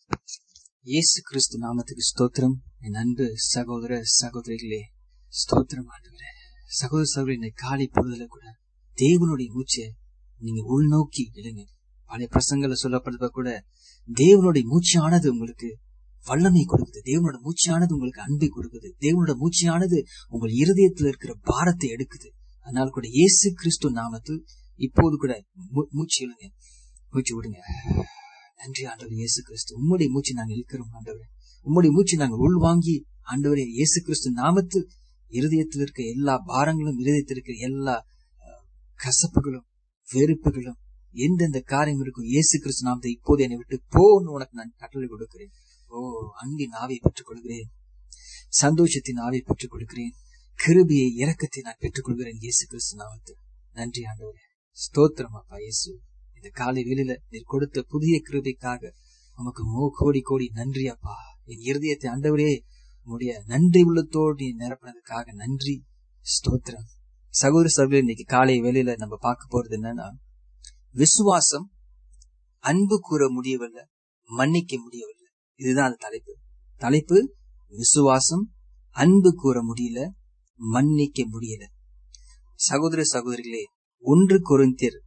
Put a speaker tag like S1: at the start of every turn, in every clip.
S1: இயேசு கிறிஸ்து நாமத்துக்கு ஸ்தோத்திரம். என் அன்பு சகோதர சகோதரிகளே, ஸ்தோத்திரம் ஆண்டவரே. சகோதர சகோதரி, இந்த காலை பொழுதுல கூட தேவனுடைய மூச்சை நீங்க உள்நோக்கி விடுங்க. பழைய பிரசங்கல சொல்லப்படுறத கூட தேவனுடைய மூச்சானது உங்களுக்கு வல்லமை கொடுக்குது. தேவனோட மூச்சானது உங்களுக்கு அன்பை கொடுக்குது. தேவனோட மூச்சானது உங்கள் இருதயத்தில் இருக்கிற பாரத்தை எடுக்குது. அதனால கூட இயேசு கிறிஸ்து நாமத்தில் இப்போது கூட மூச்சு விடுங்க, மூச்சு விடுங்க. நன்றி ஆண்டவர் இயேசு கிறிஸ்து. உம்முடைய மூச்சு நாங்கள் இழுக்கிறோம் ஆண்டவரே. உம்முடைய மூச்சு நாங்கள் உள்வாங்கி ஆண்டவரே இயேசு கிறிஸ்து நாமத்தில் இருதயத்தில் இருக்க எல்லா பாரங்களும், இருதயத்தில் இருக்கிற எல்லா கசப்புகளும் வெறுப்புகளும் எந்தெந்த காரியம் இருக்கும் இயேசு கிறிஸ்து நாமத்தை இப்போது என்னை விட்டு போன்னு உனக்கு நான் கட்டளை கொடுக்கிறேன். ஓ, அன்பின் ஆவியை பெற்றுக் கொள்கிறேன், சந்தோஷத்தின் ஆவியை பெற்றுக் கொடுக்கிறேன், கிருபையை இரக்கத்தை நான் பெற்றுக் கொள்கிறேன் இயேசு கிறிஸ்து நாமத்தில். நன்றி ஆண்டவரே, ஸ்தோத்திரம் அப்பா இயேசு. இந்த காலை வேளையில நீர் கொடுத்த புதிய கிருபைக்காக உமக்கு கோடி கோடி நன்றி அப்பா. என் இருதயத்தை ஆண்டவரே உடைய நன்றி உள்ளத்தோடு நீ நிரப்பினதுக்காக நன்றி, ஸ்தோத்திரம். சகோதர சகோதரி, இன்னைக்கு காலை வேளையில நம்ம பார்க்க போறது என்னன்னா, விசுவாசம் அன்பு கூற முடியவில்லை, மன்னிக்க முடியவில்லை. இதுதான் அந்த தலைப்பு. விசுவாசம் அன்பு கூற முடியல, மன்னிக்க முடியல. சகோதர சகோதரிகளே, 1 கொரிந்தியர்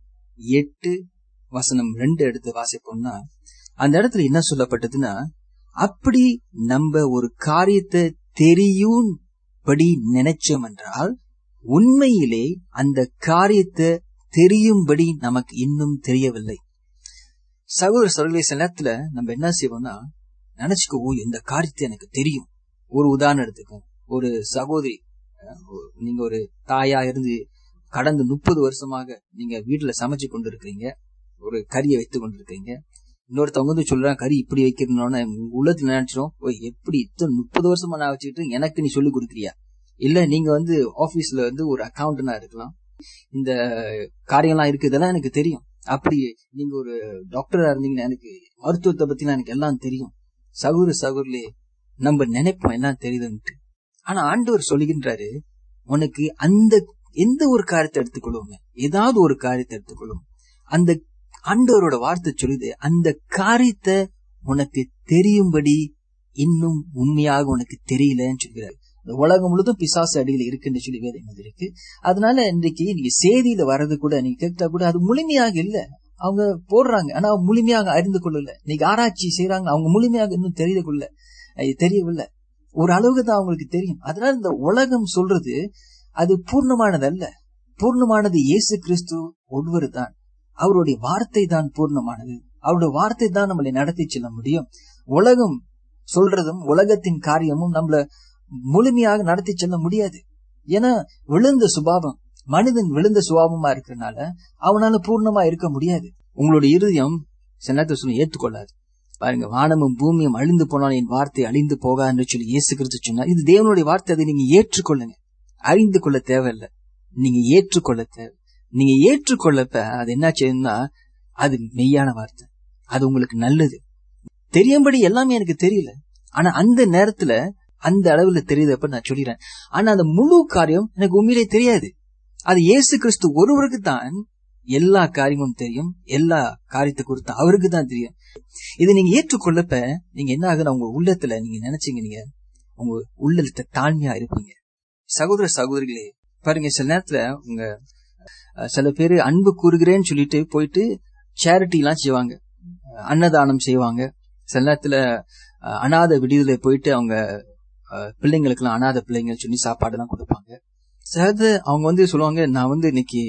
S1: 8:2 எடுத்து வாசிப்போம்னா, அந்த இடத்துல என்ன சொல்லப்பட்டதுன்னா, அப்படி நம்ம ஒரு காரியத்தை தெரியும்படி நினைச்சோம் என்றால் உண்மையிலே அந்த காரியத்தை தெரியும்படி நமக்கு இன்னும் தெரியவில்லை. சகோதர சகோதரி, சில நேரத்துல நம்ம என்ன செய்வோம்னா, நினைச்சுக்கோ இந்த காரியத்தை எனக்கு தெரியும். ஒரு உதாரணம் எடுத்துக்கோ. ஒரு சகோதரி, நீங்க ஒரு தாயா இருந்து கடந்த 30 வருஷமாக நீங்க வீட்டுல சமைச்சு கொண்டு இருக்கிறீங்க, ஒரு கறியை வைத்து கொண்டிருக்கீங்க. இன்னொருத்தவங்க வந்து சொல்றாங்க கறி இப்படி வைக்கணும்னு உள்ளத்துல நினைச்சிரும், எப்படி 30 வருஷமா நான் வச்சுக்கிட்டு எனக்கு நீ சொல்லி கொடுக்குறியா? இல்ல நீங்க வந்து ஆபீஸ்ல வந்து ஒரு அக்கௌண்டனா இருக்கலாம், இந்த காரியம்லாம் இருக்கு, இதெல்லாம் எனக்கு தெரியும். அப்படி நீங்க ஒரு டாக்டரா இருந்தீங்கன்னா எனக்கு மருத்துவத்தை பத்தி எனக்கு எல்லாம் தெரியும். சகோதர சகோதரிலே, நம்ம நினைப்போம் எல்லாம் தெரியுதுன்ட்டு. ஆனா ஆண்டவர் சொல்லுகின்றாரு, உனக்கு அந்த எந்த ஒரு காரியத்தை எடுத்துக்கொள்ளுங்க, ஏதாவது ஒரு காரியத்தை எடுத்துக்கொள்ளும், அந்த ஆண்டவரோட வார்த்தை சொல்லுது, அந்த காரியத்தை உனக்கு தெரியும்படி இன்னும் உண்மையாக உனக்கு தெரியலன்னு சொல்கிறார். உலகம் முழுதும் பிசாசு அடியில் இருக்குன்னு சொல்லி வேதம் இருக்கு. அதனால இன்றைக்கு நீங்க செய்தியில வர்றது கூட நீங்க கேட்டா கூட அது முழுமையாக இல்ல. அவங்க போடுறாங்க, ஆனா முழுமையாக அறிந்து கொள்ளல. இன்னைக்கு ஆராய்ச்சி செய்யறாங்க, அவங்க முழுமையாக இன்னும் தெரியவில்லை. ஒரு அளவுக்கு தான் அவங்களுக்கு தெரியும். அதனால இந்த உலகம் சொல்றது அது பூர்ணமானது அல்ல. பூர்ணமானது இயேசு கிறிஸ்து ஒருவர் தான். அவருடைய வார்த்தை தான் பூர்ணமானது. அவருடைய வார்த்தை தான் நம்மளை நடத்தி செல்ல முடியும். உலகம் சொல்றதும் உலகத்தின் காரியமும் நம்மள முழுமையாக நடத்தி செல்ல முடியாது. ஏன்னா விழுந்த சுபாவம், மனிதன் விழுந்த சுபாவமா இருக்கிறதுனால அவனால பூர்ணமா இருக்க முடியாது. உங்களுடைய இருதயம் சில நேரத்தில் சொல்லி ஏற்றுக்கொள்ளாது. பாருங்க, வானமும் பூமியும் அழிந்து போனால் என் வார்த்தை அழிந்து போகான்னு சொல்லி இயேசு கிறிஸ்து சொன்னார். இது தேவனுடைய வார்த்தை. அதை நீங்க ஏற்றுக்கொள்ளுங்க. அறிந்து கொள்ள தேவையில்லை, நீங்க ஏற்றுக்கொள்ள தேவை. நீங்க ஏற்றுக்கொள்ளப்ப அது என்ன செய்யும்னா, அது மெய்யான வார்த்தை, அது உங்களுக்கு நல்லது. தெரியும்படி எல்லாமே எனக்கு தெரியல, ஆனா அந்த நேரத்துல அந்த அளவுல தெரியுதப்ப நான் சொல்லிடுறேன். ஆனா அந்த முழு காரியம் எனக்கு உண்மையிலே தெரியாது. அது இயேசு கிறிஸ்து ஒருவருக்கு தான் எல்லா காரியமும் தெரியும். எல்லா காரியத்தை குறித்து அவருக்கு தான் தெரியும். இதை நீங்க ஏற்றுக்கொள்ளப்ப நீங்க என்ன ஆகுதுன்னா, உங்க உள்ளத்துல நீங்க நினைச்சீங்க, நீங்க உங்க உள்ளத்தை தாழ்மையா இருப்பீங்க. சகோதர சகோதரிகளே, பாருங்க, சில நேரத்துல உங்க சில பேரு அன்பு கூறுகிறேன்னு சொல்லிட்டு போயிட்டு சேரிட்டி எல்லாம் செய்வாங்க, அன்னதானம் செய்வாங்க. சில நேரத்துல அநாத விடுதலை போயிட்டு அவங்க பிள்ளைங்களுக்கு எல்லாம், அநாத பிள்ளைங்க சொல்லி சாப்பாடு எல்லாம் கொடுப்பாங்க. சிலது அவங்க வந்து சொல்லுவாங்க, நான் வந்து இன்னைக்கு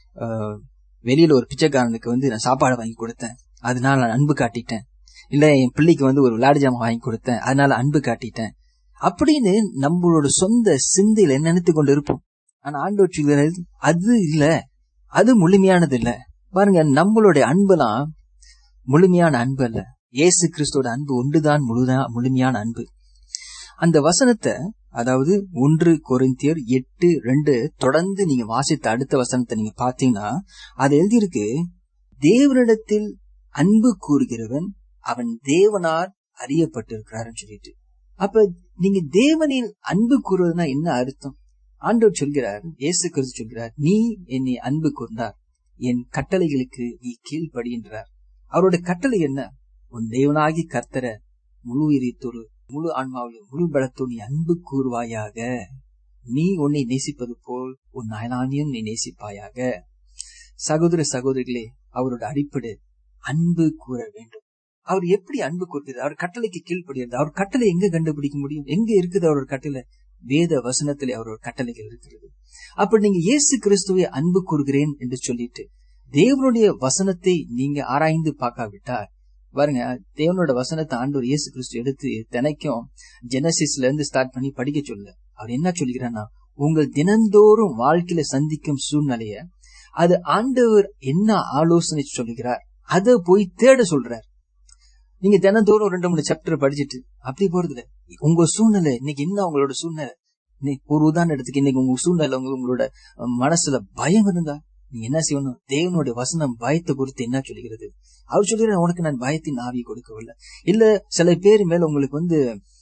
S1: வெளியில ஒரு பிச்சைக்காரனுக்கு வந்து நான் சாப்பாடு வாங்கி கொடுத்தேன், அதனால நான் அன்பு காட்டிட்டேன். இல்ல என் பிள்ளைக்கு வந்து ஒரு விளையாட்டு ஜாமான் வாங்கி கொடுத்தேன், அதனால அன்பு காட்டிட்டேன் அப்படின்னு நம்மளோட சொந்த சிந்தையில நினைத்து கொண்டு இருப்போம். ஆனா ஆண்டவர் அது இல்ல, அது முழுமையானது இல்ல. பாருங்க, நம்மளுடைய அன்பெல்லாம் முழுமையான அன்பு அல்ல. இயேசு கிறிஸ்துவோட அன்பு ஒன்றுதான் முழுமையான அன்பு. அந்த வசனத்தை, அதாவது 1 கொரிந்தியர் 8:2 தொடர்ந்து நீங்க வாசித்த அடுத்த வசனத்தை நீங்க பாத்தீங்கன்னா, அது எழுதியிருக்கு, தேவனிடத்தில் அன்பு கூறுகிறவன் அவன் தேவனால் அறியப்பட்டிருக்கிறான்னு சொல்லிட்டு. அப்ப நீங்க தேவனில் அன்பு கூறுவதுன்னா என்ன அர்த்தம்? ஆண்டவர் சொல்கிறார், இயேசு கிறிஸ்து சொல்கிறார், நீ என்னை அன்பு கூர்ந்தார், என் கட்டளைகளுக்கு நீ கீழ்ப்படிகின்றார். அவரோட கட்டளை என்ன? உன் தேவனாகி கர்த்தரை முழு இதயத்தோடு, முழு ஆன்மாவிலும், முழு பலத்தோடு நீ அன்பு கூறுவாயாக. நீ உன்னை நேசிப்பது போல் உன் அயலானையும் நீ நேசிப்பாயாக. சகோதர சகோதரிகளே, அவரோட அடிப்படை அன்பு கூற வேண்டும். அவர் எப்படி அன்பு கூறுகிறது? அவர் கட்டளைக்கு கீழ்ப்படுகிறது. அவர் கட்டளை எங்க கண்டுபிடிக்க முடியும்? எங்க இருக்குது அவரோட கட்டளை? வேத வசனத்திலே அவரோட கட்டளைகள் இருக்கிறது. அப்ப நீங்க இயேசு கிறிஸ்துவை அன்பு கூறுகிறேன் என்று சொல்லிட்டு தேவனுடைய வசனத்தை நீங்க ஆராய்ந்து பார்க்காவிட்டால், பாருங்க, தேவனோட வசனத்தை ஆண்டவர் இயேசு கிறிஸ்து எடுத்து தினைக்கும் ஜெனசிஸ்ல இருந்து ஸ்டார்ட் பண்ணி படிக்க சொல்ல அவர் என்ன சொல்லுகிறார்னா, உங்கள் தினந்தோறும் வாழ்க்கையில சந்திக்கும் சூழ்நிலைய அது ஆண்டவர் என்ன ஆலோசனை சொல்லுகிறார் அதை போய் தேட சொல்றார். நீங்க தினந்தோறும் 2-3 சாப்டர் படிச்சுட்டு அப்படி போறதுல உங்க சூழ்நிலை இன்னைக்கு என்ன, உங்களோட சூழ்நிலை ஒரு உதாரணம் எடுத்துக்க, இன்னைக்கு உங்க சூழ்நிலை உங்களோட மனசுல பயம் இருந்தா நீங்க என்ன செய்யணும்? தேவனுடைய வசனம் பயத்தை குறித்து என்ன சொல்லுகிறது? அவர் சொல்லுகிற உனக்கு நான் பயத்தின் ஆவி கொடுக்கவில்லை. இல்ல சில பேர் மேல உங்களுக்கு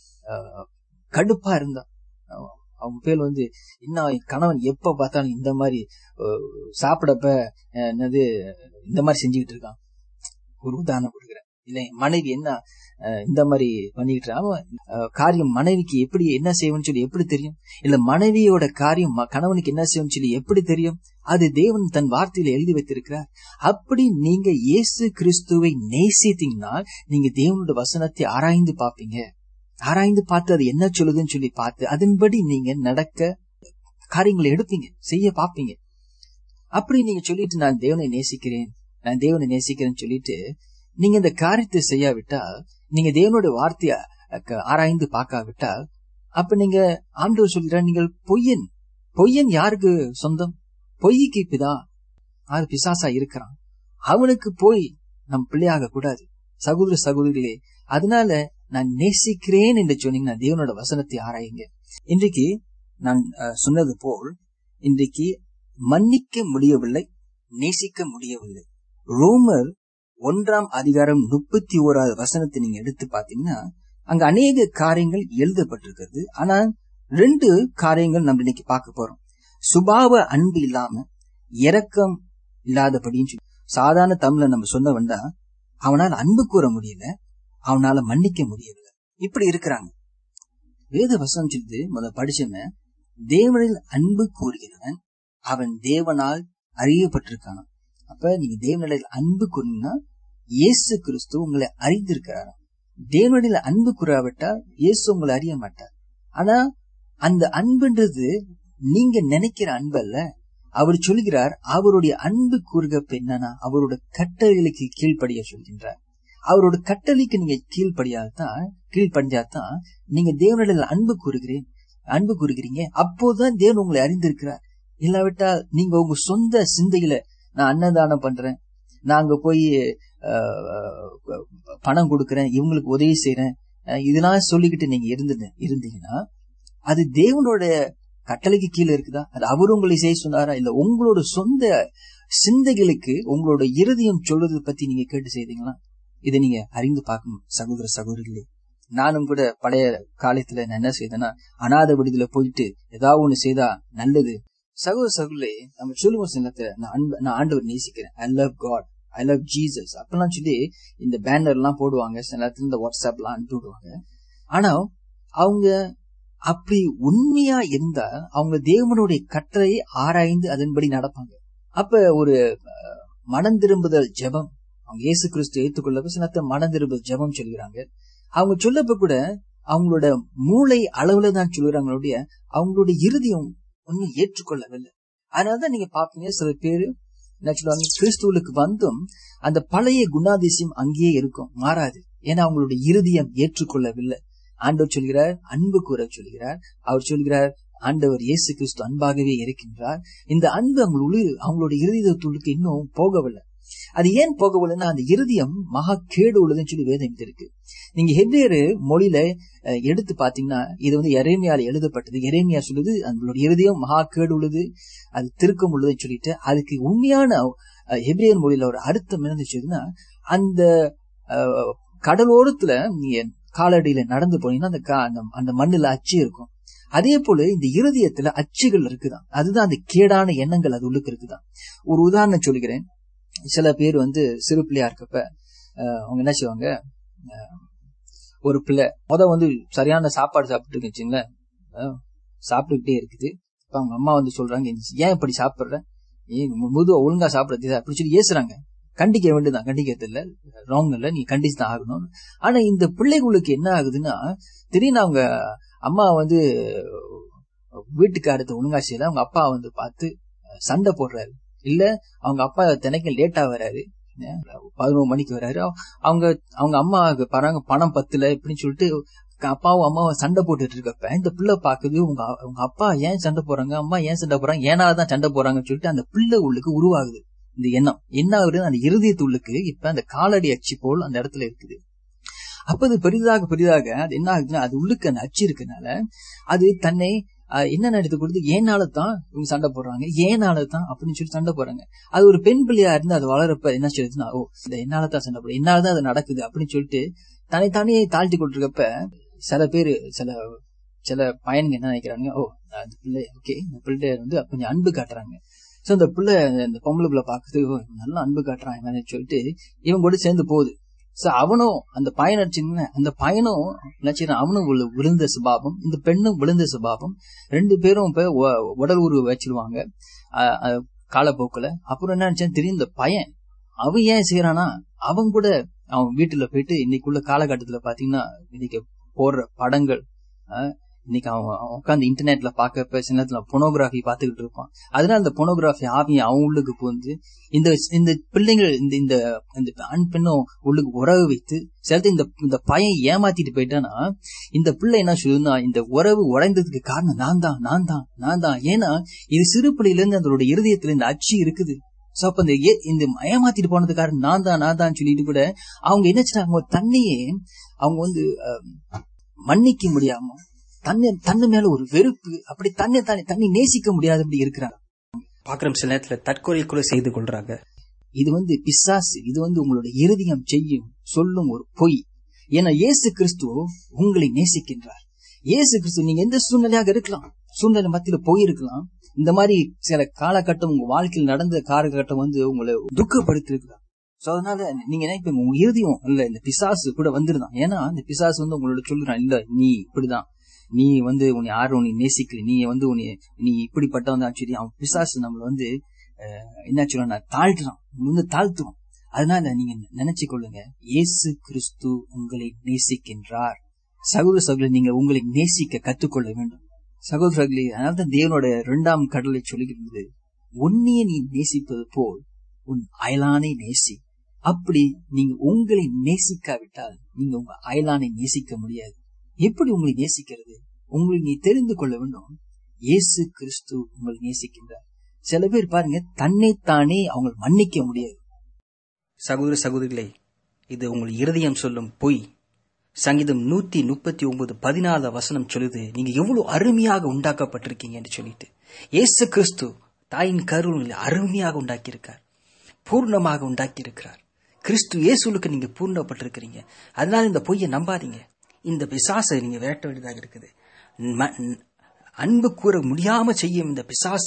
S1: கடுப்பா இருந்தா, அவங்க பேர் இன்னும் கணவன் எப்ப பார்த்தாலும் இந்த மாதிரி சாப்பிடப்ப என்னது இந்த மாதிரி செஞ்சுக்கிட்டு இருக்கான், ஒரு உதாரணம் கொடுக்குறேன். இல்ல மனைவி என்ன இந்த மாதிரி பண்ணிக்கிட்டு காரியம் மனைவிக்கு எப்படி என்ன செய்யணும்னு சொல்லி எப்படி தெரியும்? இல்ல மனைவியோட காரியம் கணவனுக்கு என்ன செய்யணும்னு சொல்லி எப்படி தெரியும்? அது தேவன் தன் வார்த்தையில எழுதி வைத்திருக்கிறார். அப்படி நீங்க இயேசு கிறிஸ்துவை நேசித்தீங்கன்னா நீங்க தேவனோட வசனத்தை ஆராய்ந்து பார்ப்பீங்க. ஆராய்ந்து பார்த்து அது என்ன சொல்லுதுன்னு சொல்லி பார்த்து அதன்படி நீங்க நடக்க காரியங்களை எடுப்பீங்க, செய்ய பார்ப்பீங்க. அப்படி நீங்க சொல்லிட்டு நான் தேவனை நேசிக்கிறேன், நான் தேவனை நேசிக்கிறேன்னு சொல்லிட்டு நீங்க இந்த காரியத்தை செய்யாவிட்டால், நீங்க தேவனுடைய வார்த்தைய ஆராய்ந்து பார்க்காவிட்டால், அப்ப நீங்க ஆண்டவர் சொல்கிறார் நீங்கள் பொய்யன். பொய்யன் யாருக்கு சொந்தம்? பொய்க்கு பிதா, அது பிசாசா இருக்கிறான். அவனுக்கு போய் நம் பிள்ளையாக கூடாது. சகோதர சகோதரிகளே, அதனால நான் நேசிக்கிறேன் என்று சொன்னீங்கன்னா தேவனோட வசனத்தை ஆராயுங்க. இன்றைக்கு நான் சொன்னது போல் இன்றைக்கு மன்னிக்க முடியவில்லை, நேசிக்க முடியவில்லை. ரோமர் 1:31 வசனத்தை நீங்க எடுத்து பாத்தீங்கன்னா அங்க அநேக காரியங்கள் எழுதப்பட்டிருக்கிறது. ஆனா 2 காரியங்கள் நம்ம இன்னைக்கு பார்க்க போறோம். சுபாவ அன்பு இல்லாம இரக்கம் இல்லாதபடின்னு சொல்லி சாதாரண தமிழ்ல நம்ம சொன்ன வேண்டா, அவனால அன்பு கூற முடியல, அவனால மன்னிக்க முடியவில்லை, இப்படி இருக்கிறாங்க. வேத வசனம் சொல்லுது, முதல் படிச்சவன் தேவனில் அன்பு கூறுகிறவன் அவன் தேவனால் அறியப்பட்டிருக்கான். அப்ப நீங்க தேவனில் அன்பு கூறினா இயேசு கிறிஸ்து உங்களை அறிந்திருக்கிறாராம். தேவனில் அன்பு கூறாவிட்டா இயேசு உங்களை அறிய மாட்டார். ஆனா அந்த அன்புன்றது நீங்க நினைக்கிற அன்பு அல்ல. அவர் சொல்கிறார், அவருடைய அன்பு கூறுகப்ப என்னன்னா அவரோட கட்டளைகளுக்கு கீழ்ப்படிய சொல்கின்றார். அவரோட கட்டளைக்கு நீங்க கீழ்ப்படிஞ்சாதான் நீங்க தேவனில் அன்பு கூறுகிறீங்க. அப்போதான் தேவன் உங்களை அறிந்திருக்கிறார். இல்லாவிட்டா நீங்க உங்க சொந்த சிந்தையில நான் அன்னதானம் பண்றேன், நான் அங்க போய் பணம் கொடுக்கறேன், இவங்களுக்கு உதவி செய்யறேன், இதெல்லாம் சொல்லிக்கிட்டு நீங்க இருந்தீங்கன்னா அது தேவனோட கட்டளைக்கு கீழே இருக்குதா? அது அவரு உங்களை செய்ய சொன்னாரா? இல்ல உங்களோட சொந்த சிந்தைகளுக்கு உங்களோட இருதயம் சொல்றது பத்தி நீங்க கேட்டு செய்தீங்களா? இதை நீங்க அறிந்து பார்க்கணும் சகோதர சகோதரிகளே. நானும் கூட பழைய காலத்துல நான் என்ன செய்தேன்னா, அநாத விடுதலை போயிட்டு ஏதாவது ஒண்ணு செய்தா நல்லது. சகோதர சகோதரிகளே, நம்ம சொல்லுவோம் சிலத்தை, நான் ஆண்டவர் நேசிக்கிறேன், I love God, I love Jesus அப்பெல்லாம் சொல்லி இந்த பேனர் எல்லாம் போடுவாங்க. சில நேரத்துல இந்த வாட்ஸ்அப் எல்லாம் அனுப்பி விடுவாங்க. ஆனா அவங்க அப்படி உண்மையா இருந்தா அவங்க தேவனுடைய கட்டளையை ஆராய்ந்து அதன்படி நடப்பாங்க. அப்ப ஒரு மனம் திரும்புதல் ஜெபம், அவங்க இயேசு கிறிஸ்து ஏற்றுக்கொள்ள சில நேரத்தை மனம் திரும்புதல் ஜெபம் சொல்கிறாங்க. அவங்க சொல்லப்ப கூட அவங்களோட மூளை அளவுல தான் சொல்கிறாங்களுடைய அவங்களுடைய இருதயம் ஒன்னும் ஏற்றுக்கொள்ளவில்லை. அதனாலதான் நீங்க பாப்பீங்க சில பேரு என்ன சொல்லுவாங்க, கிறிஸ்துவுக்கு வந்தும் அந்த பழைய குணாதிசயம் அங்கேயே இருக்கும், மாறாது. ஏன்னா அவங்களுடைய இருதயம் ஏற்றுக்கொள்ளவில்லை. ஆண்டவர் சொல்கிறார் அன்பு கூற சொல்கிறார். அவர் சொல்கிறார் ஆண்டவர் இயேசு கிறிஸ்து அன்பாகவே இருக்கின்றார். இந்த அன்பு அவங்களுடைய இருதயத்துக்கு இன்னும் போகவில்லை. அது ஏன் போகவில்லைன்னா அந்த இருதயம் மகா கேடு உள்ளதுன்னு சொல்லி வேதம் இருக்கு. நீங்க ஹெப்ரேயர் மொழியில எடுத்து பாத்தீங்கன்னா இது எரேமியால எழுதப்பட்டது. எரேமியா சொல்லுது நம்மளுடைய இருதயம் மகா கேடு உள்ளது, அது திருக்கம் உள்ளதுன்னு சொல்லிட்டு அதுக்கு உண்மையான ஹெப்ரேயர் மொழியில ஒரு அர்த்தம் என்ன சொல்லுதுன்னா, அந்த கடலோரத்துல நீங்க காலடியில நடந்து போனீங்கன்னா அந்த மண்ணுல அச்சு இருக்கும். அதே போல இந்த இருதயத்துல அச்சுகள் இருக்குதான், அதுதான் அந்த கேடான எண்ணங்கள் அது உள்ளுக்கு இருக்குதான். ஒரு உதாரணம் சொல்லுகிறேன். சில பேர் சிறு பிள்ளையா இருக்கப்ப அவங்க என்ன செய்வாங்க, ஒரு பிள்ளை வந்து சரியான சாப்பாடு சாப்பிட்டு வச்சுங்களேன், சாப்பிட்டுக்கிட்டே இருக்குது. இப்ப அவங்க அம்மா வந்து சொல்றாங்க, ஏன் இப்படி சாப்பிடுற, முதுவா ஒழுங்கா சாப்பிடறது அப்படி சொல்லி ஏசுறாங்க. கண்டிக்க வேண்டியதான், கண்டிக்கிறது இல்ல, ராங் இல்ல, நீ கண்டிச்சு தான் ஆகணும். ஆனா இந்த பிள்ளைகளுக்கு என்ன ஆகுதுன்னா, திடீர்னு அவங்க அம்மா வந்து வீட்டுக்கு அடுத்த ஒழுங்கா செய்யல, அவங்க அப்பா வந்து பார்த்து சண்டை போடுறாரு. இல்ல அவங்க அப்பா தினைக்கும் லேட்டா வராரு, 11 மணிக்கு வராரு. அவங்க அம்மாவுக்கு பாருங்க பணம் பத்தல இப்படின்னு சொல்லிட்டு அப்பாவும் அம்மாவும் சண்டை போட்டுட்டு இருக்கப்ப இந்த பிள்ளை பாக்குது, உங்க அப்பா ஏன் சண்டை போறாங்க, அம்மா ஏன் சண்டை போறாங்க, ஏனாலதான் சண்டை போறாங்கன்னு சொல்லிட்டு அந்த பிள்ளை உள்ளுக்கு உருவாகுது இந்த எண்ணம். என்ன ஆகுது, அந்த இருதயத்துள்ளுக்கு இப்ப அந்த காலடி அச்சு போல் அந்த இடத்துல இருக்குது. அப்ப அது பெரிதாக அது என்ன ஆகுதுன்னா, அது உள்ளுக்கு அந்த அச்சு இருக்கனால அது தன்னை என்ன நடத்து கொடுத்து, ஏனாலதான் இவங்க சண்டை போடுறாங்க, ஏனாலதான் அப்படின்னு சொல்லி சண்டை போறாங்க. அது ஒரு பெண் பிள்ளையா இருந்து அது வளரப்ப என்ன செய்யுதுன்னா, இந்த என்னாலதான் சண்டை போடுறது, என்னாலதான் அது நடக்குது அப்படின்னு சொல்லிட்டு தன்னைத்தானே தாழ்த்தி கொண்டிருக்கப்ப சில பேரு சில பையனுங்க என்ன நினைக்கிறாங்க, அந்த பிள்ளை ஓகே, இந்த பிள்ளை வந்து கொஞ்சம் அன்பு காட்டுறாங்க. சோ இந்த பிள்ளை இந்த பொம்பளை பிள்ளை பாக்குது, நல்லா அன்பு காட்டுறாங்க சொல்லிட்டு இவங்க கூட சேர்ந்து போகுது. சோ அவனும் அந்த பையன் அடிச்சுங்க, அந்த பையனும் நினைச்சு அவனும் விழுந்த சுபாவம், இந்த பெண்ணும் விழுந்த சுபாவம், 2 பேரும் இப்ப உடல் உருவ வச்சிருவாங்க காலப்போக்குல. அப்புறம் என்ன நினைச்சேன் தெரியும், இந்த பையன் அவன் ஏன் செய்யறானா, அவன் கூட அவன் வீட்டுல போயிட்டு இன்னைக்குள்ள காலகட்டத்துல பாத்தீங்கன்னா இன்னைக்கு போடுற படங்கள், இன்னைக்கு அவன் உட்காந்து இன்டர்நெட்ல பாக்க சில நேரத்துல பொனோகிராஃபி பாத்துக்கிட்டு இருப்பான். அதனால இந்த பொனோகிராஃபி ஆவிய அவன் உள்ளுக்கு போந்து இந்த பிள்ளைங்கள் இந்த ஆண் பெண்ணும் உள்ளுக்கு உறவு வைத்து சில இந்த பையன் ஏமாத்திட்டு போயிட்டானா, இந்த பிள்ளை என்ன சொல்லுன்னா, இந்த உறவு உடைந்ததுக்கு காரணம் நான் தான். ஏன்னா இது சிறு பிள்ளையில இருந்து அதோட இருதயத்துல இந்த அச்சு இருக்குது. சோ அப்ப இந்த ஏமாத்திட்டு போனது காரணம் நான் தான் சொல்லிட்டு கூட அவங்க என்ன செய்றாங்க, தன்னையே அவங்க வந்து மன்னிக்க முடியாம தன்னை மேல ஒரு வெறுப்பு, அப்படி தன்னை நேசிக்க முடியாது அப்படி இருக்கிறாங்க.
S2: பாக்குறோம் சில நேரத்துல தற்கொலை கூட செய்து கொள்றாங்க.
S1: இது வந்து பிசாசு, இது வந்து உங்களுடைய இருதயம் செய்யும் சொல்லும் ஒரு பொய். ஏன்னா இயேசு கிறிஸ்து உங்களை நேசிக்கின்றார். இயேசு கிறிஸ்து நீங்க எந்த சூழ்நிலையாக இருக்கலாம், சூழ்நிலை மத்தியில போயிருக்கலாம், இந்த மாதிரி சில காலகட்டம் உங்க வாழ்க்கையில் நடந்த காலகட்டம் வந்து உங்களை துக்கப்படுத்தி இருக்கிறார். சோ அதனால நீங்க நினைப்பீங்க உங்க இருதயம் இல்ல இந்த பிசாசு கூட வந்துருதான். ஏன்னா இந்த பிசாசு வந்து உங்களோட சொல்லுறான், இல்ல நீ இப்படிதான், நீ வந்து உன்னை யாரும் உன்னை நேசிக்கல, நீ வந்து நீ இப்படிப்பட்டவன் சொல்லி அவன் பிசாசு நம்மள வந்து என்ன சொல்ல தாழ்த்துறான். அதனால நீங்க நினைச்சு கொள்ளுங்க, இயேசு கிறிஸ்து உங்களை நேசிக்கின்றார். சகோதர நீங்க உங்களை நேசிக்க கற்றுக்கொள்ள வேண்டும் சகோதரர்களே. அதனால்தான் தேவனோட 2ஆம் கடலை சொல்லுகிறது, உன்னையே நீ நேசிப்பது போல் உன் அயலானை நேசி. அப்படி நீங்க உங்களை நேசிக்காவிட்டால் நீங்க உங்க அயலானை நேசிக்க முடியாது. எப்படி உங்களை நேசிக்கிறது, உங்களை நீ தெரிந்து கொள்ள வேண்டும். இயேசு கிறிஸ்து உங்களை நேசிக்கின்றார். சில பேர் பாருங்க, தன்னைத்தானே அவங்க மன்னிக்க முடியாது.
S2: சகோதர சகோதரிகளே, இது உங்கள் இருதயம் சொல்லும் பொய். சங்கீதம் 139:14 சொல்லுது, நீங்க எவ்வளவு அருமையாக உண்டாக்கப்பட்டிருக்கீங்க என்று சொல்லிட்டு. இயேசு கிறிஸ்து தாயின் கருவிலே அருமையாக உண்டாக்கியிருக்கார், பூர்ணமாக உண்டாக்கியிருக்கிறார். கிறிஸ்து இயேசுவுக்கு நீங்க பூர்ணப்பட்டிருக்கிறீங்க. அதனால இந்த பொய்யை நம்பாதீங்க. இந்த பிசாசை நீங்க விரட்ட வேண்டியதாக இருக்குது. அன்பு கூற முடியாம செய்யும் இந்த பிசாச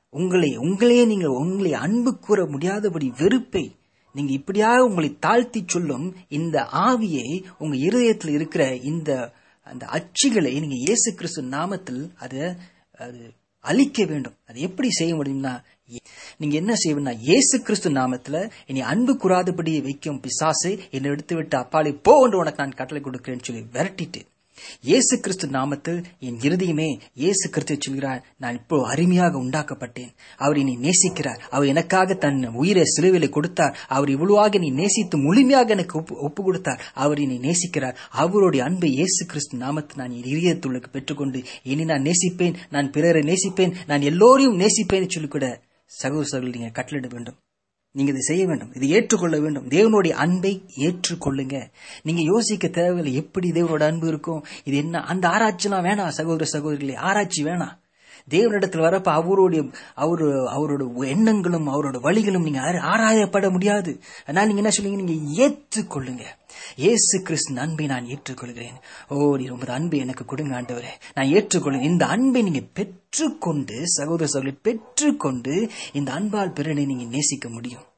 S2: உங்களை அன்பு கூற முடியாதபடி வெறுப்பை நீங்க இப்படியாக உங்களை தாழ்த்தி சொல்லும் இந்த ஆவியை, உங்க இருதயத்தில் இருக்கிற அந்த அச்சுகளை நீங்க இயேசு கிறிஸ்து நாமத்தில் அது அழிக்க வேண்டும். அது எப்படி செய்ய முடியும்னா, நீங்க என்ன செய்வீங்கன்னா, இயேசு கிறிஸ்து நாமத்துல இனி அன்பு கூறாதபடி வைக்கும் பிசாசை என்னை எடுத்து விட்டு அப்பாலே போ என்று உனக்கு நான் கட்டளை கொடுக்கிறேன்னு சொல்லி விரட்டிட்டு, இயேசு கிறிஸ்து நாமத்தில் என் இருதயமே இயேசு கிறிஸ்து சொல்கிறார், நான் இப்போ அருமையாக உண்டாக்கப்பட்டேன், அவர் என்னை நேசிக்கிறார், அவர் எனக்காக தன் உயிரை சிலுவையிலே கொடுத்தார், அவர் இவ்வளவாக நீ நேசித்து முழுமையாக எனக்கு ஒப்பு கொடுத்தார், அவர் என்னை நேசிக்கிறார், அவருடைய அன்பை இயேசு கிறிஸ்து நாமத்தில் நான் என் இதயத்துள்ளுக்கு பெற்றுக்கொண்டு இனி நான் நேசிப்பேன், நான் பிறரை நேசிப்பேன், நான் எல்லோரையும் நேசிப்பேன் சொல்லி கூட சகோதரர்கள் நீங்க கட்டளிட வேண்டும். நீங்க இதை செய்ய வேண்டும், இதை ஏற்றுக்கொள்ள வேண்டும். தேவனுடைய அன்பை ஏற்றுக்கொள்ளுங்க. நீங்க யோசிக்க தேவையில்லை எப்படி தேவனோட அன்பு இருக்கும், இது என்ன, அந்த ஆராய்ச்சிலாம் வேணாம் சகோதர சகோதரிகளே. ஆராய்ச்சி வேணாம். தேவனிடத்தில் வரப்ப அவரோட எண்ணங்களும் அவரோட வழிகளும் நீங்க ஆராயப்பட முடியாது. அதனால நீங்க என்ன சொல்லுங்க, நீங்க ஏற்றுக்கொள்ளுங்க. இயேசு கிறிஸ்து அன்பை நான் ஏற்றுக்கொள்கிறேன். நீ ரொம்ப அன்பை எனக்கு கொடுங்க ஆண்டவரே, நான் ஏற்றுக்கொள்ளுங்க. இந்த அன்பை நீங்க பெற்றுக்கொண்டு சகோதர சகோதரி பெற்றுக்கொண்டு இந்த அன்பால் பிறனை நீங்க நேசிக்க முடியும்.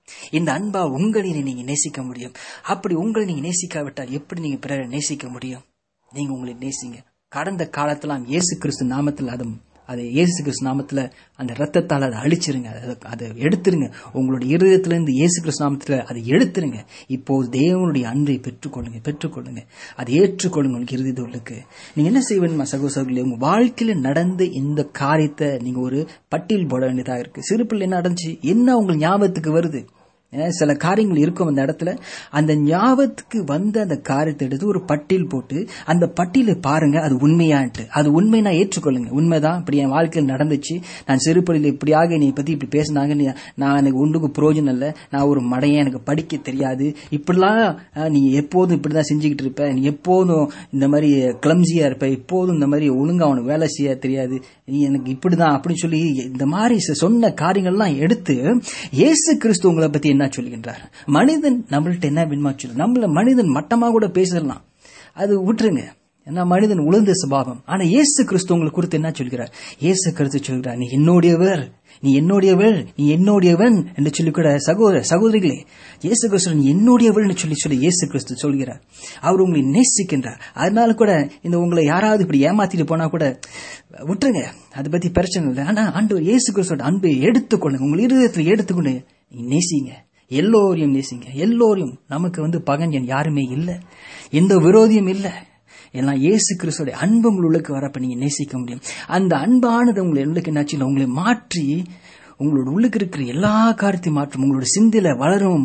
S2: இந்த அன்பா உங்களை நீங்க நேசிக்க முடியும். அப்படி உங்களை நீங்க நேசிக்காவிட்டால் எப்படி நீங்க பிறரை நேசிக்க முடியும்? நீங்க உங்களை நேசிங்க. கடந்த காலத்தெல்லாம் இயேசு கிறிஸ்து நாமத்தில் அதை இயேசு கிறிஸ்து நாமத்துல அந்த ரத்தத்தால் அதை அழிச்சிருங்க, அதை எடுத்துருங்க. உங்களுடைய இருதயத்திலிருந்து இயேசு கிறிஸ்து நாமத்துல அதை எடுத்துருங்க. இப்போ தேவனுடைய அன்பை பெற்றுக்கொள்ளுங்க, அதை ஏற்றுக்கொள்ளுங்க. உங்களுக்கு இருதயத்துக்கு நீங்க என்ன செய்ய வேண்டுமா சகோதரர்களே? உங்க வாழ்க்கையில நடந்த இந்த காரியத்தை நீங்க ஒரு பட்டியல் போட வேண்டியதாக இருக்கு. சிறு பிள்ளை என்ன நடந்துச்சு, என்ன உங்களுக்கு ஞாபகத்துக்கு வருது? சில காரியங்கள் இருக்கும் அந்த இடத்துல. அந்த ஞாபகத்துக்கு வந்த அந்த காரியத்தை எடுத்து ஒரு பட்டியல் போட்டு அந்த பட்டியலை பாருங்க, அது உண்மையான்ட்டு. அது உண்மை, நான் ஏற்றுக்கொள்ளுங்க, உண்மைதான், இப்படி என் வாழ்க்கையில் நடந்துச்சு, நான் சிறுபள்ளியில் இப்படியாக என்னை பத்தி இப்படி பேசினாங்க, நான் எனக்கு ஒன்றுக்கு பிரயோஜனம் இல்லை, நான் ஒரு மடையன், எனக்கு படிக்க தெரியாது, இப்படிலாம் நீ எப்போதும் இப்படிதான் செஞ்சுக்கிட்டு இருப்ப, நீ எப்போதும் இந்த மாதிரி கிளம்சியா இருப்ப, எப்போதும் இந்த மாதிரி ஒழுங்கா அவனுக்கு வேலை செய்ய தெரியாது, நீ எனக்கு இப்படிதான் அப்படின்னு சொல்லி இந்த மாதிரி சொன்ன காரியங்கள்லாம் எடுத்து இயேசு கிறிஸ்து உங்களை பத்தி என்ன சொல்லுகின்றார்? மனிதன் நம்மள்ட்ட என்ன வேணுமா சொல்லு, நம்மள மனிதன் மட்டமா கூட பேசலாம், அது விட்டுருங்க, ஏன்னா மனிதன் உளுந்த சுபாவம். ஆனா இயேசு கிறிஸ்து உங்களை குறித்து என்ன சொல்கிறார்? இயேசு கிறிஸ்து சொல்கிறார், நீ என்னுடையவர், நீ என்னுடையவள், நீ என்னுடையவன் என்று சொல்லி கூட சகோதரிகளே, இயேசு கிறிஸ்து நீ என்னுடையவள் சொல்லி இயேசு கிறிஸ்து சொல்கிறார். அவர் உங்களை நேசிக்கின்றார். அதனால கூட இந்த உங்களை யாராவது இப்படி ஏமாத்திட்டு போனா கூட விட்டுருங்க, அதை பத்தி பிரச்சனை இல்லை. ஆனா ஆண்டவர் இயேசு கிறிஸ்துவோட அன்பை எடுத்துக்கொள்ளுங்க, உங்கள் இருதயத்தில் எடுத்துக்கொண்டு நீ நேசிங்க, எல்லோரையும் நேசிங்க. எல்லோரையும், நமக்கு பகஞ்சன் யாருமே இல்லை, எந்த விரோதியும் இல்லை. எல்லாம் இயேசு கிறிஸ்துவோட அன்பு உங்களுக்கு வரப்ப நீங்க நேசிக்க முடியும். அந்த அன்பானது உங்களை உள்ளுக்கு என்னாச்சு, உங்களை மாற்றி உங்களோட உள்ளுக்கு இருக்கிற எல்லா காரியத்தையும் மாற்றும். உங்களோட சிந்தையில வளரும்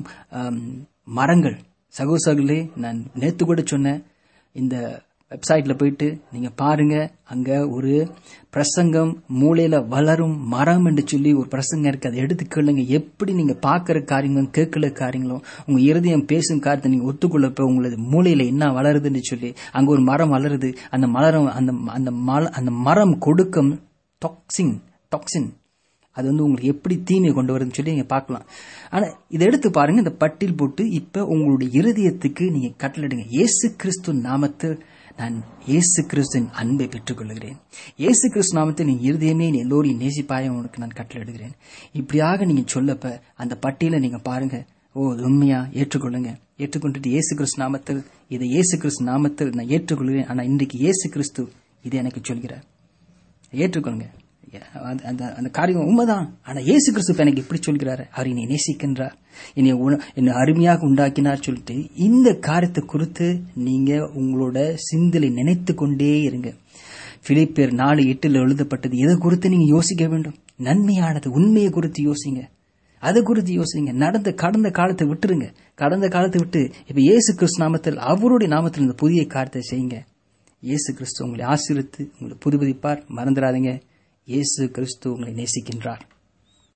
S2: மரங்கள். சகோதரர்களே, நான் நேத்து கூட சொன்னேன், இந்த வெப்சைட்ல போயிட்டு நீங்க பாருங்க, அங்க ஒரு பிரசங்கம் மூளையில வளரும் மரம் என்று சொல்லி ஒரு பிரசங்கம் இருக்கு. அதை எடுத்துக்கொள்ளுங்க. எப்படி நீங்க பாக்குற காரியங்களும் கேட்கல காரியங்களும் உங்க இருதயம் பேசும் காரியத்தை நீங்க ஒத்துக்கொள்ளப்ப உங்களது மூளையில என்ன வளருதுன்னு சொல்லி அங்க ஒரு மரம் வளருது. அந்த மரம் அந்த மரம் கொடுக்கும் டாக்ஸின் அது உங்களுக்கு எப்படி தீமை கொண்டு வருதுன்னு சொல்லி நீங்க பார்க்கலாம். ஆனா இதை எடுத்து பாருங்க, இந்த பட்டியல் போட்டு இப்ப உங்களுடைய இருதயத்துக்கு நீங்க கட்டளையிடுங்க, இயேசு கிறிஸ்து நாமத்தில் நான் இயேசு கிறிஸ்துவின் அன்பை பெற்றுக் கொள்கிறேன். இயேசு கிறிஸ்து நாமத்தில் நீ இருதயமே நீ எல்லோரையும் நேசிப்பாய உனக்கு நான் கட்டளையிடுகிறேன். இப்படியாக நீங்க சொல்லப்ப அந்த பட்டியலை நீங்க பாருங்க, உண்மையா ஏற்றுக்கொள்ளுங்க. ஏற்றுக்கொண்டுட்டு இயேசு கிறிஸ்து நாமத்தில், இதை இயேசு கிறிஸ்து நாமத்தில் நான் ஏற்றுக்கொள்கிறேன். ஆனா இன்றைக்கு இயேசு கிறிஸ்து இதை எனக்கு சொல்கிறார், ஏற்றுக்கொள்ளுங்க. அந்த காரியம் உண்மைதான். ஆனா இயேசு கிறிஸ்து எனக்கு இப்படி சொல்கிறாரு, அவர் என்னை நேசிக்கின்றார், என்னை அருமையாக உண்டாக்கினார் சொல்லிட்டு இந்த காரியத்தை குறித்து நீங்க உங்களோட சிந்தனை நினைத்து கொண்டே இருங்க. பிலிப்பியர் 4:8 எழுதப்பட்டது எதை குறித்து நீங்க யோசிக்க வேண்டும்? நன்மையானது, உண்மையை குறித்து யோசிங்க, அதை குறித்து யோசிங்க. கடந்த காலத்தை விட்டுருங்க. கடந்த காலத்தை விட்டு இப்ப இயேசு கிறிஸ்து நாமத்தில், அவருடைய நாமத்தில் இந்த புதிய காரியத்தை செய்யுங்க. இயேசு கிறிஸ்து உங்களை ஆசீர்வதித்து உங்களை புதுப்பிப்பார். மறந்துடாதீங்க, இயேசு கிறிஸ்து உங்களை நேசிக்கின்றார்.